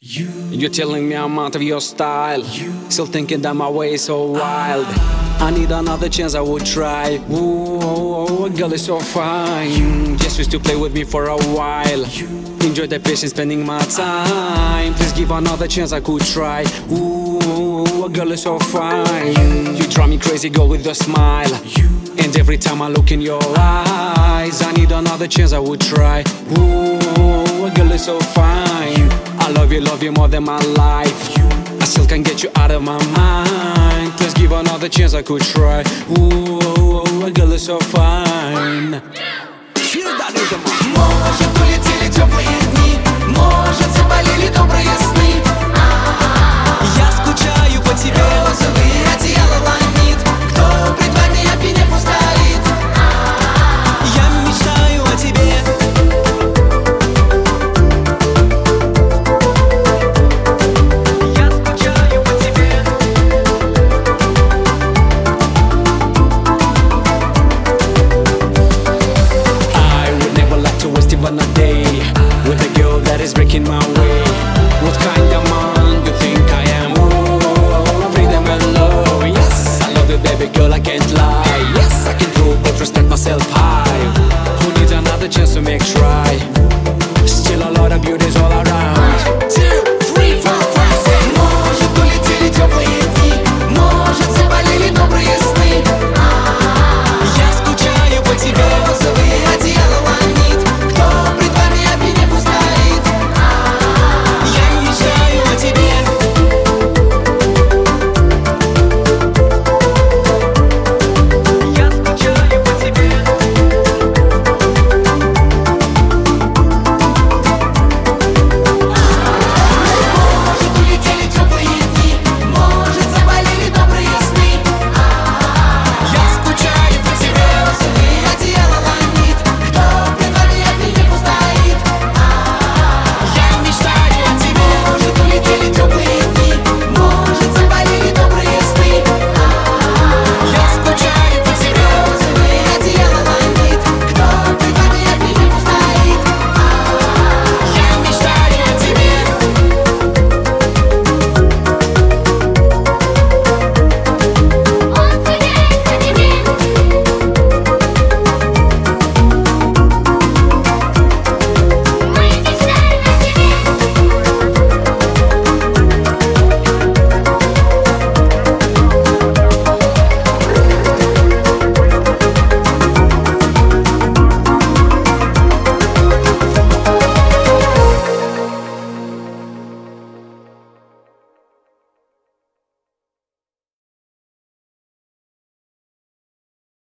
You're telling me I'm out of your style. Still thinking that my way is so wild. I need another chance, I would try. Ooh, girl is so fine. Just used to play with me for a while. Enjoy the patience, spending my time. Please give another chance, I could try. Ooh, girl is so fine. You drive me crazy, girl, with your smile. And every time I look in your eyes, I need another chance, I would try. Ooh, girl is so fine. I love you more than my life. I still can't get you out of my mind. Please give another chance, I could try. Ooh, girl is so fine. Может, улетели теплые дни, может, заболели добрые сны. Я скучаю по тебе. Розовые одеяла ломит, кто пред вами обине пустолит. Я мечтаю о тебе. Я скучаю по тебе. I would never like to waste even a day with a girl that is breaking my way. What kind of man do you think I am? Ooh, freedom and love. Yes, I love you, baby girl, I can't lie. Yes, I can prove but respect myself high. Who needs another chance to make try? Still a lot of beauty's all around.